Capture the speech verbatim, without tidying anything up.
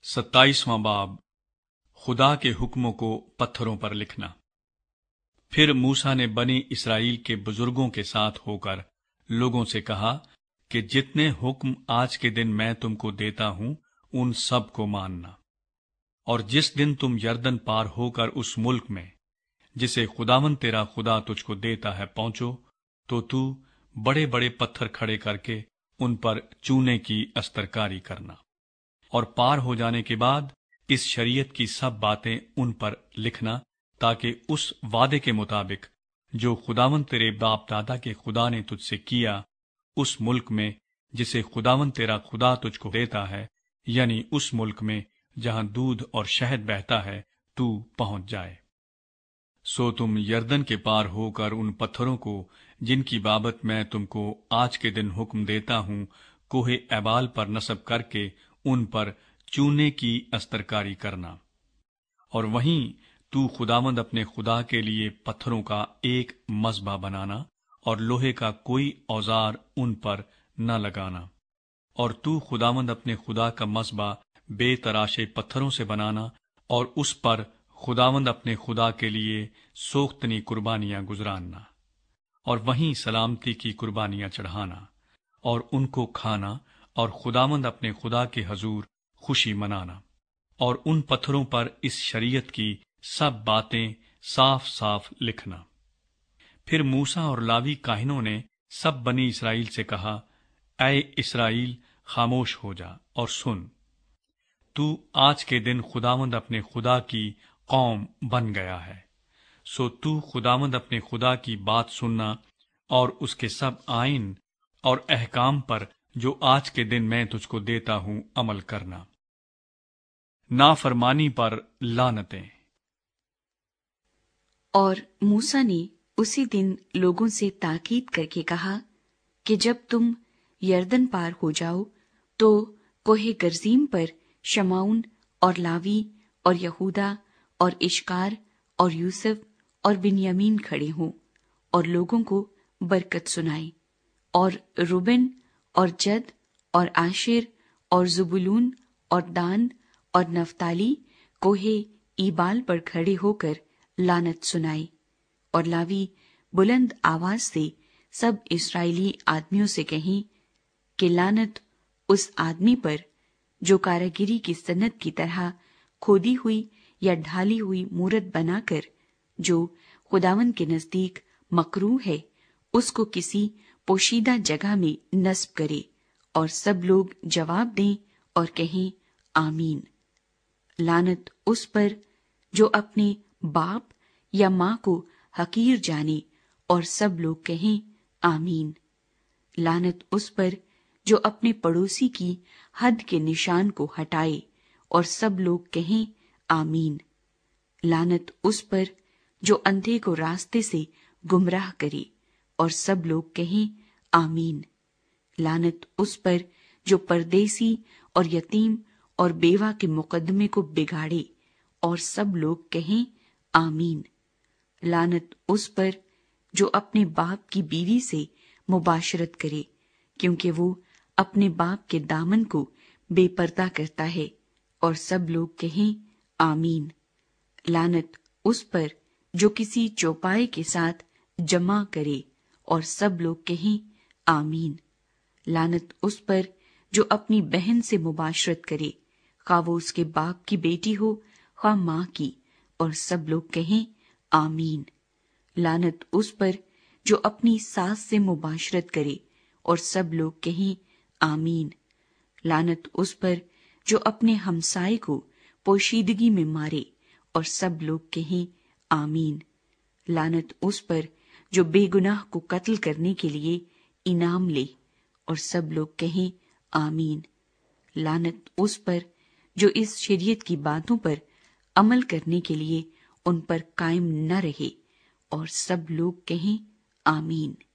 ستائیسواں باب خدا کے حکموں کو پتھروں پر لکھنا۔ پھر موسیٰ نے بنی اسرائیل کے بزرگوں کے ساتھ ہو کر لوگوں سے کہا کہ جتنے حکم آج کے دن میں تم کو دیتا ہوں ان سب کو ماننا، اور جس دن تم یردن پار ہو کر اس ملک میں جسے خداوند تیرا خدا تجھ کو دیتا ہے پہنچو، تو تو بڑے بڑے پتھر کھڑے کر کے ان پر چونے کی استرکاری کرنا، اور پار ہو جانے کے بعد اس شریعت کی سب باتیں ان پر لکھنا، تاکہ اس وعدے کے مطابق جو خداوند تیرے باپ دادا کے خدا نے تجھ سے کیا اس ملک میں جسے خداوند تیرا خدا تجھ کو دیتا ہے، یعنی اس ملک میں جہاں دودھ اور شہد بہتا ہے، تو پہنچ جائے۔ سو تم یردن کے پار ہو کر ان پتھروں کو جن کی بابت میں تم کو آج کے دن حکم دیتا ہوں کوہ ایبال پر نصب کر کے ان پر چونے کی استرکاری کرنا، اور وہیں تو خداوند اپنے خدا کے لیے پتھروں کا ایک مذبح بنانا، اور لوہے کا کوئی اوزار ان پر نہ لگانا، اور تو خداوند اپنے خدا کا مذبح بے تراشے پتھروں سے بنانا، اور اس پر خداوند اپنے خدا کے لیے سوختنی قربانیاں گزراننا، اور وہیں سلامتی کی قربانیاں چڑھانا، اور ان کو کھانا، اور خداوند اپنے خدا کے حضور خوشی منانا، اور ان پتھروں پر اس شریعت کی سب باتیں صاف صاف لکھنا۔ پھر موسیٰ اور لاوی کاہنوں نے سب بنی اسرائیل سے کہا، اے اسرائیل، خاموش ہو جا اور سن، تو آج کے دن خداوند اپنے خدا کی قوم بن گیا ہے، سو تو خداوند اپنے خدا کی بات سننا اور اس کے سب آئین اور احکام پر جو آج کے دن میں تجھ کو دیتا ہوں عمل کرنا۔ نافرمانی پر لعنتیں۔ اور موسیٰ نے اسی دن لوگوں سے تاکید کر کے کہا کہ جب تم یردن پار ہو جاؤ تو کوہ گرزیم پر شمعون اور لاوی اور یہودا اور اشکار اور یوسف اور بنیامین کھڑے ہوں اور لوگوں کو برکت سنائیں، اور روبن اور جد اور عاشر اور زبولون اور دان اور نفتالی کوہ ایبال پر کھڑے ہو کر لعنت سنائے، اور لاوی بلند آواز سے سب اسرائیلی آدمیوں سے کہیں کہ لعنت اس آدمی پر جو کاراگری کی صنعت کی طرح کھودی ہوئی یا ڈھالی ہوئی مورت بنا کر جو خداوند کے نزدیک مکروہ ہے اس کو کسی پوشیدہ جگہ میں نصب کرے، اور سب لوگ جواب دیں اور کہیں آمین۔ لعنت اس پر جو اپنے باپ یا ماں کو حقیر جانے، اور سب لوگ کہیں آمین۔ لعنت اس پر جو اپنے پڑوسی کی حد کے نشان کو ہٹائے، اور سب لوگ کہیں آمین۔ لعنت اس پر جو اندھے کو راستے سے گمراہ کرے، اور سب لوگ کہیں آمین۔ لعنت اس پر جو پردیسی اور یتیم اور بیوہ کے مقدمے کو بگاڑے، اور سب لوگ کہیں آمین۔ لعنت اس پر جو اپنے باپ کی بیوی سے مباشرت کرے، کیونکہ وہ اپنے باپ کے دامن کو بے پردہ کرتا ہے، اور سب لوگ کہیں آمین۔ لعنت اس پر جو کسی چوپائے کے ساتھ جمع کرے، اور سب لوگ کہیں آمین۔ لعنت اس پر جو اپنی بہن سے مباشرت کرے، خواہ وہ اس کے باپ کی بیٹی ہو خواہ ماں کی، اور سب لوگ کہیں آمین۔ لعنت اس پر جو اپنی ساس سے مباشرت کرے، اور سب لوگ کہیں آمین۔ لعنت اس پر جو اپنے ہمسائے کو پوشیدگی میں مارے، اور سب لوگ کہیں آمین۔ لعنت اس پر جو بے گناہ کو قتل کرنے کے لیے انعام لے، اور سب لوگ کہیں آمین۔ لعنت اس پر جو اس شریعت کی باتوں پر عمل کرنے کے لیے ان پر قائم نہ رہے، اور سب لوگ کہیں آمین۔